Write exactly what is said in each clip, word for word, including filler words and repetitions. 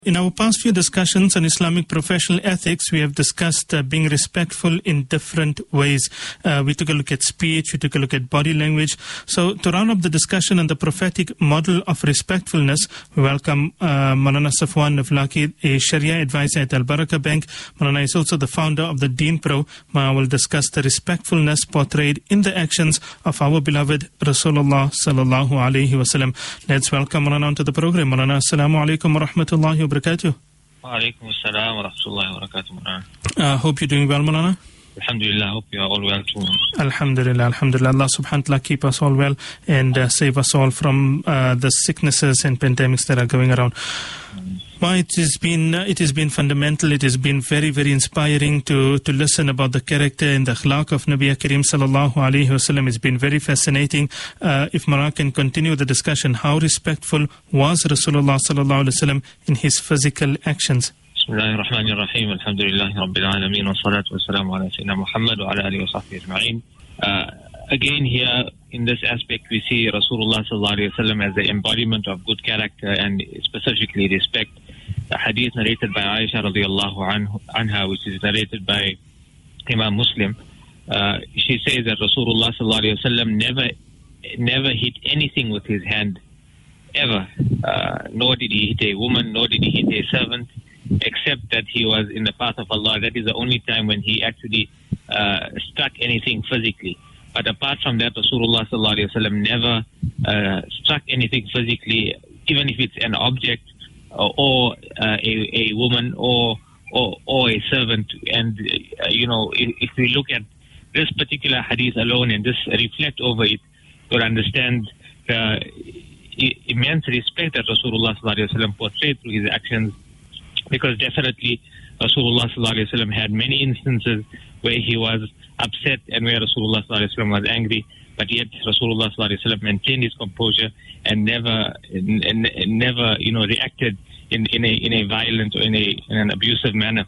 In our past few discussions on Islamic professional ethics, we have discussed uh, being respectful in different ways. Uh, we took a look at speech, we took a look at body language. So to round up the discussion on the prophetic model of respectfulness, we welcome uh, Maulana Safwan Naflaki, a Sharia advisor at Al Barakah Bank. Maulana is also the founder of the Deen Pro. Maulana will discuss the respectfulness portrayed in the actions of our beloved Rasulullah sallallahu alaihi wasallam. Let's welcome Maulana onto the program. Maulana, assalamu alaikum wa rahmatullahi wa barakatuh. Wa alaikum assalam wa rahmatullahi wa barakatuh. I hope you're doing well, Maulana. Alhamdulillah, I hope you are all well too. Alhamdulillah, Alhamdulillah. Allah subhanahu wa ta'ala keep us all well and uh, save us all from uh, the sicknesses and pandemics that are going around. Well, it has been uh, it has been fundamental. It has been very, very inspiring to to listen about the character and the akhlaq of Nabi Kareem sallallahu alaihi wasallam. It's been very fascinating. Uh, if Maulana can continue the discussion, how respectful was Rasulullah sallallahu alaihi wasallam in his physical actions? Bismillahir Rahmanir Rahim. Alhamdulillahi Rabbil Alameen wa salatu wa salamu ala Sayyidina Muhammad wa ala alihi wa sahbihi ajma'in. Again, here in this aspect, we see Rasulullah sallallahu alaihi wasallam as the embodiment of good character and specifically respect. A hadith narrated by Aisha radiallahu anhu, anha, which is narrated by Imam Muslim. Uh, she says that Rasulullah sallallahu alaihi wasallam never, never hit anything with his hand, ever. Uh, nor did he hit a woman, nor did he hit a servant, except that he was in the path of Allah. That is the only time when he actually uh, struck anything physically. But apart from that, Rasulullah sallallahu alaihi wasallam never uh, struck anything physically, even if it's an object or, or uh, a, a woman or, or or a servant. And uh, you know, if, if we look at this particular hadith alone and just reflect over it, we'll understand the immense respect that Rasulullah sallallahu alaihi wasallam portrayed through his actions. Because definitely Rasulullah sallallahu alaihi wasallam had many instances where he was upset and where Rasulullah sallallahu alaihi wasallam was angry, but yet Rasulullah sallallahu alaihi wasallam maintained his composure and never, and never, you know, reacted in, in a in a violent or in a in an abusive manner.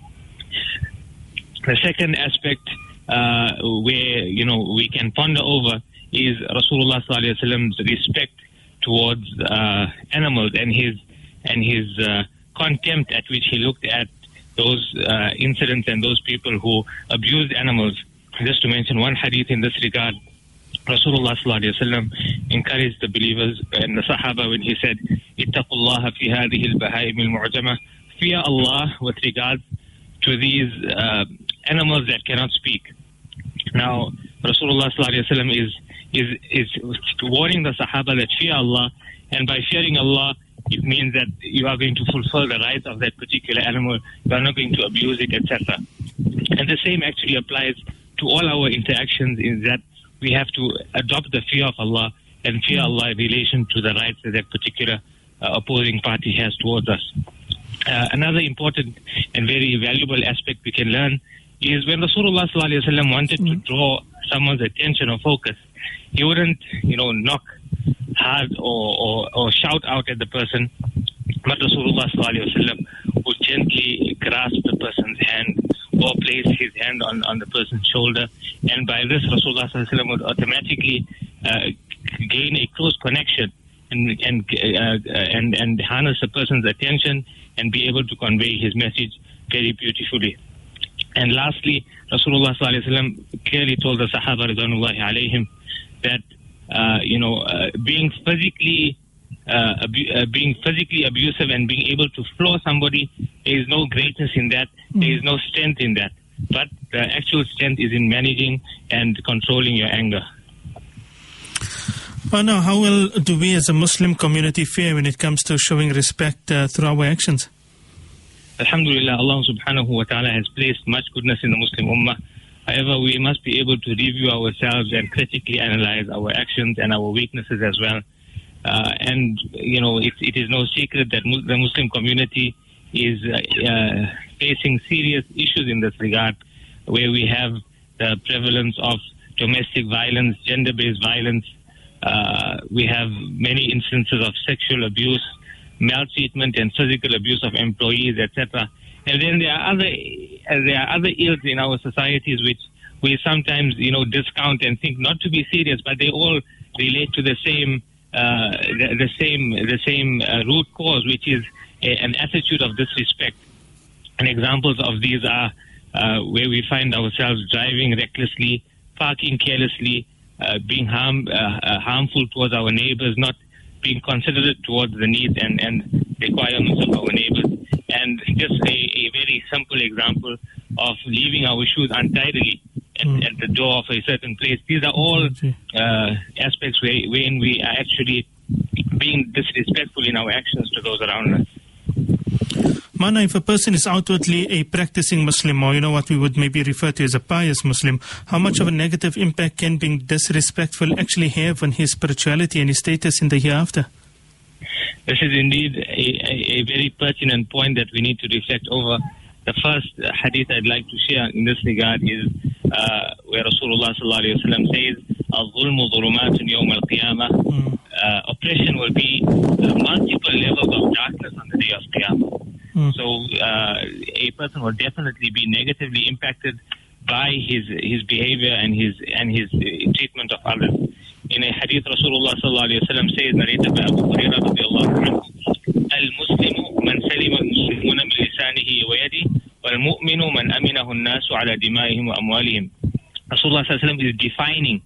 The second aspect uh, where you know we can ponder over is Rasulullah sallallahu alaihi wasallam's respect towards uh, animals and his and his uh, contempt at which he looked at those uh, incidents and those people who abused animals. Just to mention one hadith in this regard, Rasulullah sallallahu alaihi wasallam encouraged the believers and the Sahaba when he said, "Ittaqullaha fi hadhihi al-bahaim al-mu'jama." Fear Allah with regards to these uh, animals that cannot speak. Now, Rasulullah sallallahu alaihi wasallam is is is warning the Sahaba that fear Allah, and by fearing Allah, it means that you are going to fulfill the rights of that particular animal. You are not going to abuse it, et cetera. And the same actually applies to all our interactions, in that we have to adopt the fear of Allah and fear Allah in relation to the rights that that particular uh, opposing party has towards us. Uh, another important and very valuable aspect we can learn is when Rasulullah sallallahu alaihi wasallam wanted to draw someone's attention or focus, he wouldn't, you know, knock hard or, or, or shout out at the person, but Rasulullah sallallahu alaihi wasallam would gently grasp the person's hand or place his hand on, on the person's shoulder, and by this Rasulullah sallallahu alaihi wasallam would automatically uh, gain a close connection and and, uh, and and harness a person's attention and be able to convey his message very beautifully. And lastly, Rasulullah sallallahu alaihi wasallam clearly told the Sahaba ridwanullahi alaihim that Uh, you know, uh, being physically uh, abu- uh, being physically abusive and being able to floor somebody, there is no greatness in that. Mm. There is no strength in that. But the actual strength is in managing and controlling your anger. Well, now, how well do we as a Muslim community fare when it comes to showing respect uh, through our actions? Alhamdulillah, Allah subhanahu wa ta'ala has placed much goodness in the Muslim Ummah. However, we must be able to review ourselves and critically analyze our actions and our weaknesses as well. Uh, and, you know, it, it is no secret that mu- the Muslim community is uh, uh, facing serious issues in this regard, where we have the prevalence of domestic violence, gender-based violence. Uh, we have many instances of sexual abuse, maltreatment and physical abuse of employees, et cetera. And then there are other uh, there are other ills in our societies which we sometimes, you know, discount and think not to be serious, but they all relate to the same uh, the, the same the same uh, root cause, which is a, an attitude of disrespect. And examples of these are uh, where we find ourselves driving recklessly, parking carelessly, uh, being harm, uh, uh, harmful towards our neighbors, not being considerate towards the needs and, and requirements of our neighbors. And just a, a very simple example of leaving our shoes untidily at, mm. at the door of a certain place. These are all uh, aspects where, wherein we are actually being disrespectful in our actions to those around us. Mana, if a person is outwardly a practicing Muslim, or you know what we would maybe refer to as a pious Muslim, how much of a negative impact can being disrespectful actually have on his spirituality and his status in the hereafter? This is indeed a, a, a very pertinent point that we need to reflect over. The first hadith I'd like to share in this regard is uh, where Rasulullah sallallahu alaihi wasallam says, "Al-zulmu dhulumatun yawm al-qiyamah." Uh, oppression will be uh, multiple levels of darkness on the day of Qiyamah. Mm. So uh, a person will definitely be negatively impacted by his his behavior and his and his uh, treatment of others. In a hadith, Rasulullah sallallahu alaihi wasallam says, narrated by Abu Hurairah radiyallahu anhu, "Al-Muslimu man salima al-muslimuna min lisanihi wa yadihi, wal-mu'minu man aminahu an-nasu ala dima'ihim wa amwalihim." Rasulullah sallallahu alaihi wasallam is defining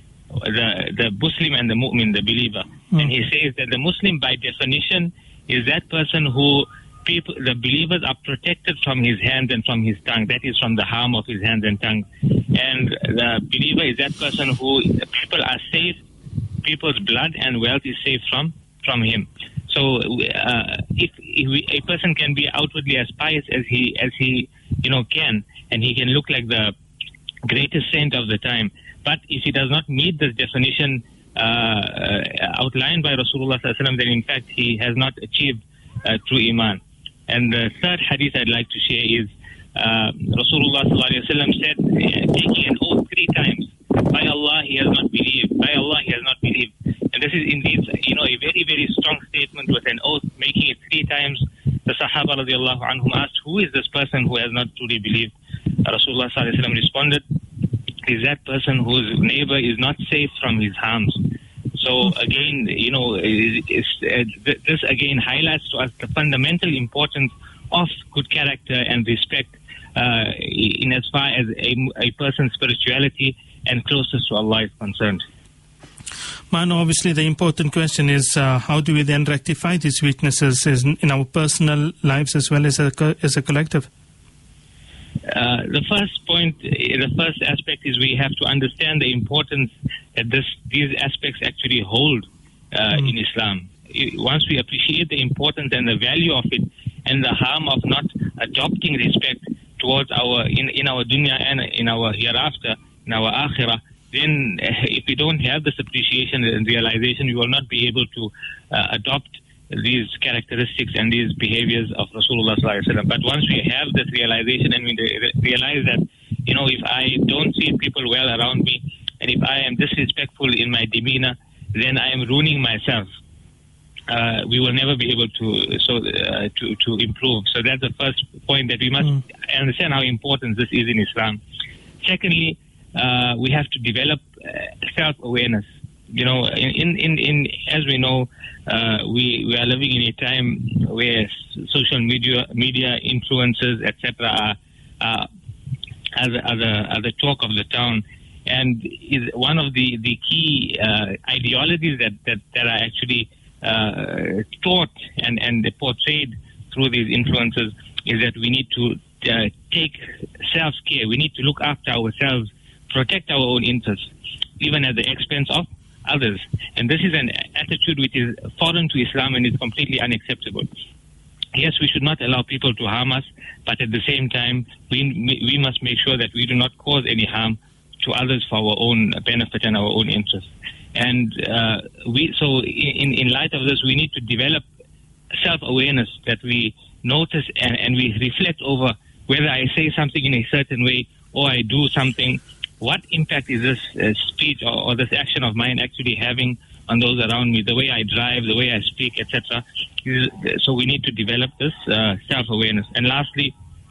the the Muslim and the mu'min, the believer, mm. and he says that the Muslim, by definition, is that person who people, the believers are protected from his hands and from his tongue. That is, from the harm of his hands and tongue. And the believer is that person who people are safe, people's blood and wealth is safe from from him. So, uh, if, if we, a person can be outwardly as pious as he as he you know can, and he can look like the greatest saint of the time, but if he does not meet this definition uh, uh, outlined by Rasulullah sallallahu alaihi wasallam, then in fact he has not achieved uh, true iman. And the third hadith I'd like to share is uh, Rasulullah sallallahu alaihi wasallam said, uh, taking an oath three times, by Allah he has not believed, by Allah he has not believed. And this is indeed, you know, a very, very strong statement with an oath, making it three times. The Sahaba radiallahu anhum asked, who is this person who has not truly believed? Rasulullah sallallahu alaihi wasallam responded, is that person whose neighbor is not safe from his harms. So again, you know, it's, it's, this again highlights to us the fundamental importance of good character and respect uh, in as far as a, a person's spirituality and closest to Allah is concerned. Man, obviously the important question is uh, how do we then rectify these weaknesses in, in our personal lives as well as a, as a collective? Uh, the first point, the first aspect is we have to understand the importance that this, these aspects actually hold uh, mm. in Islam. Once we appreciate the importance and the value of it and the harm of not adopting respect towards our, in, in our dunya and in our hereafter, in our akhirah, then if we don't have this appreciation and realization, we will not be able to uh, adopt these characteristics and these behaviors of Rasulullah sallallahu alaihi wasallam. But once we have this realization and we re- realize that, you know, if I don't see people well around me, and if I am disrespectful in my demeanor, then I am ruining myself. Uh, we will never be able to so uh, to to improve. So that's the first point, that we must mm. understand how important this is in Islam. Secondly, uh, we have to develop uh, self-awareness. You know, in, in, in, as we know, uh, we, we are living in a time where social media, media influences, et cetera, are, are, are, the, are, the, are the talk of the town. And is one of the, the key uh, ideologies that, that, that are actually uh, taught and, and portrayed through these influences is that we need to uh, take self-care. We need to look after ourselves, protect our own interests, even at the expense of others. And this is an attitude which is foreign to Islam and is completely unacceptable. Yes, we should not allow people to harm us, but at the same time, we we must make sure that we do not cause any harm to others for our own benefit and our own interest. And uh, we so in, in light of this, we need to develop self-awareness, that we notice and, and we reflect over whether I say something in a certain way or I do something. What impact is this uh, speech or, or this action of mine actually having on those around me, the way I drive, the way I speak, et cetera. So we need to develop this uh, self-awareness. And lastly,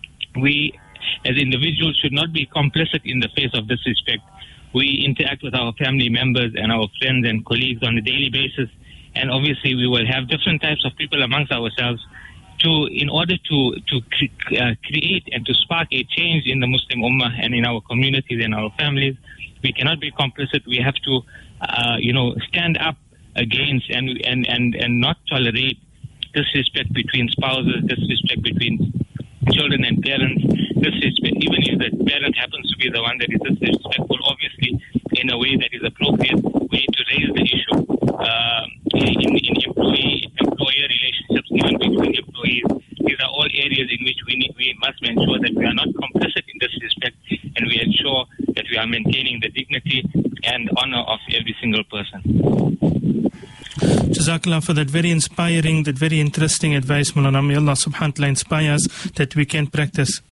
we as individuals should not be complicit in the face of disrespect. We interact with our family members and our friends and colleagues on a daily basis, and obviously we will have different types of people amongst ourselves to, in order to to cre- uh, create and to spark a change in the Muslim Ummah and in our communities and our families, we cannot be complicit. We have to, uh, you know, stand up against and and and and not tolerate disrespect between spouses, disrespect between children and parents, disrespect, even if the parent happens to be the one that is disrespectful, obviously in a way that is appropriate, we need to raise the issue uh, in, in employee, employer relationships, even between employees. These are all areas in which we need, we must ensure that we are not complicit in disrespect, and we ensure that we are maintaining the dignity and honor of every single person. Jazakallah for that very inspiring, that very interesting advice, Maulana. May Allah subhanahu wa ta'ala inspire us that we can practice